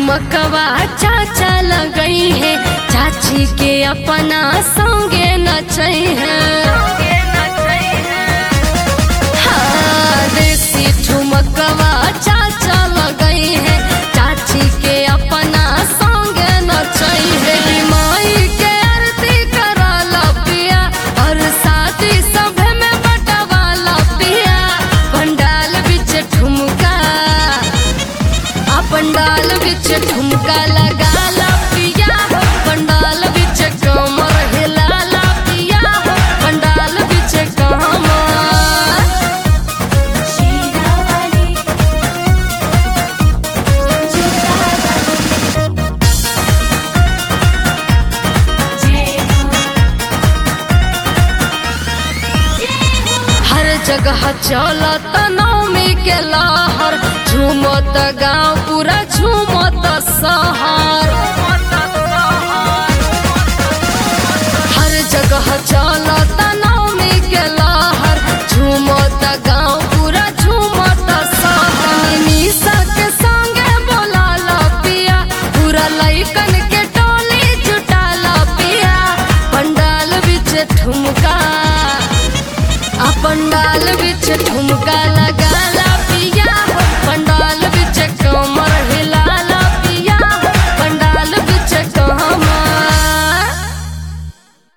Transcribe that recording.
ठुमकवा चाचा लगई है, चाची के अपना संगे नचई है। हाँ, देसी ठुमकवा चाचा लगई है, चाची के अपना संगे नचई है। माई के आरती कराला पिया और शादी सभे में बटवाला पिया। पंडाल बिच ठुमका, पंडाल बिच ठुमका लगाला पिया, पंडाल बिच कमर हिलाला पिया, पंडाल बिच कमर। हर जगह चलत नवमी के लहर, झूमत गाँव पूरा झूमत शहर। हर जगह चलत नवमी के लहर, झूमत गाँव पूरा झूमत शहर। निशा के संगे बोलाला पिया, पूरा लइकन के टोली जुटाला पिया। पंडाल बिच ठुमका, पंडाल बिच ठुमका।